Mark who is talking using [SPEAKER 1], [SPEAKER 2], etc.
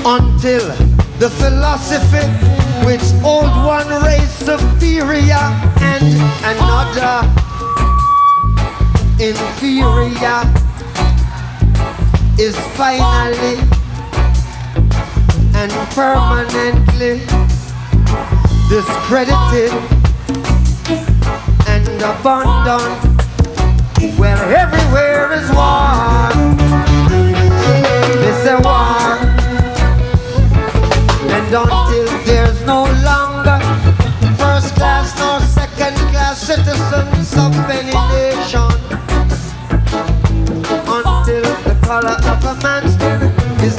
[SPEAKER 1] until the philosophy which old one race superior and another inferior is finally and permanently discredited and abandoned. Well, everywhere